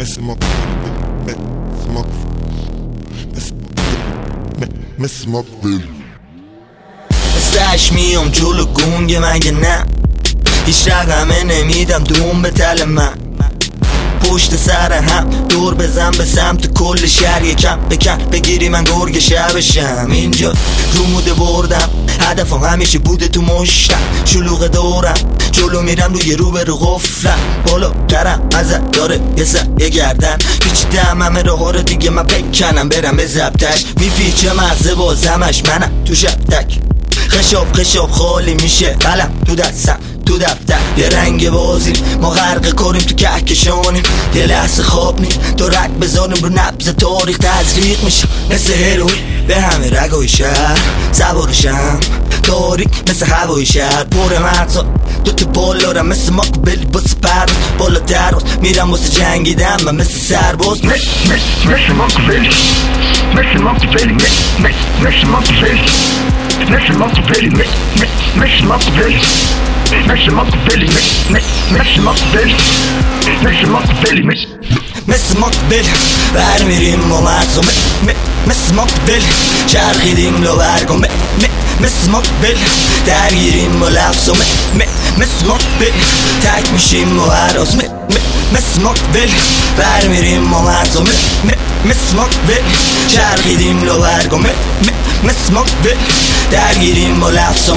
مثل مقبل مثلش میام جلو گونگه مگه نه هیچ رقمه نمیدم دوم به تل من پشت سر هم دور بزن به سمت کل شهر یکم بکن بگیری من گرگ شبشم اینجا رو موده بردم هدفم همیشه بوده تو مشتم شلوغ دورم جلو میرم روی رو غفلم بالا ترم ازت داره یه گردن پیچیدم همه راه رو دیگه من بکنم برم به زبطش میپیچه مغزه بازمش منم تو شبتک خشاب خالی میشه قلم تو دستم تو دفتر یه رنگ بازیم ما غرق کاریم تو کهکشانیم یه لحظه خواب نیم تو رگ بذاریم رو نبض تاریخ تزریق میشه مثل هروئین به همه رگای شهر سوارشم تاریک مثل هوای شهر پر مغزا دوتا بالارم مثل مقبلی بس پرد بالاتر میرم واسه جنگیدم من مثل سرباز مثل مقبلی مثل مقبلی مثل مقبلی مثل مقبلی مثل مقبلی مثل مقبلی مثل مقبلی مثل مقبلی مثل مقبل برمیریم و مغزو مثل مقبل چرخیدیم لو برگو مثل مقبل درگیریم و لفظو مثل مقبل تک میشیم و هراس مثل مقبل برمیریم و مغزو مثل مقبل چرخیدیم لو برگو مثل مقبل درگیریم و لفظو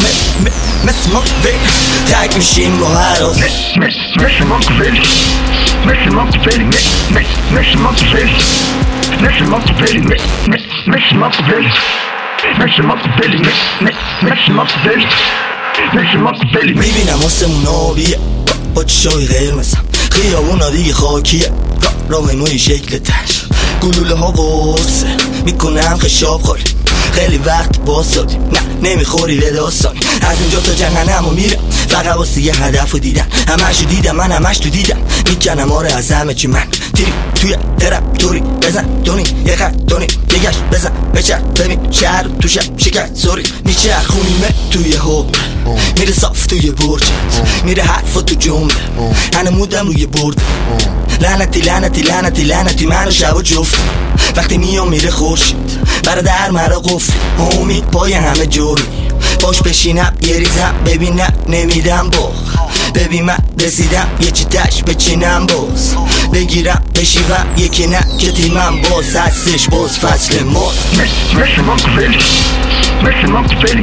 مثل مقبل تک میشیم و هراس مثل مقبل مثل مقبلی مثل مقبلی مثل مقبلی مثل مقبلی مثل مقبلی مثل مقبلی مثل مقبلی میبینم آسمون آبیه با چشای قرمزم خیابونا دیگه خاکیه راه موی شکل تش گلوله ها قرصه میکنم خشاب خالی خیلی وقت باسادیم نه نمیخوری به داستانی از اینجا تا جهنمو میرم فقط واسه یه هدفو دیدم همشو دیدم من همش تو دیدم میکنم آره از همه چی من تیری توی ترپ توری بزن دونی یه خط دونی یه گشت بزن بچر ببین شهر تو شب شکر سوری میچرخونیمه توی حب میره صاف توی برجت میره حرفا تو جمله هنمودم روی برده لعنتی لعنتی لعنتی لعنتی منو شب و جفت وقتی میام میره خورشید برادر مرا قفل امید پای همه جرمی باش بشینم یه ریزم ببینم نمیدم باخ ببین من رسیدم یه چی تش بچینم باز بگیرم بشیوم یکی نه که تیمم باز هستش باز فصل ماز مثل مقبلی مثل مقبلی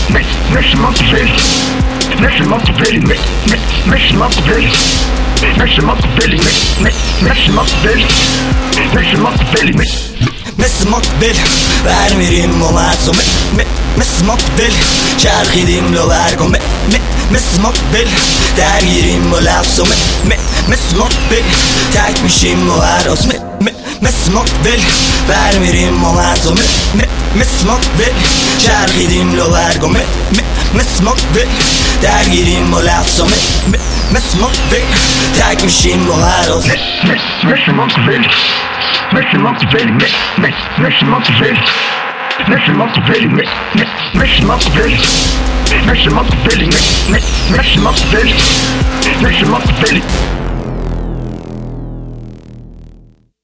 مثل مقبلی مثل مقبلی مثل مقبلی مثل مقبلی مثل مقبلی مثل مقبلی مثل مقبل برمیریم و مغزو مثل مقبل چرخیدیم لو برگو مثل مقبل درگیریم و لفظو مثل مقبل تک میشیم و هراس مثل مقبل برمیریم و مغزو مثل مقبل چرخیدیم لو برگو مثل مقبل درگیریم و لفظو مثل مقبل تک میشیم و هراس مثل مقبلی مثل مقبلی مثل مقبلی مثل مقبلی مثل مقبلی مثل مقبلی مثل مقبلی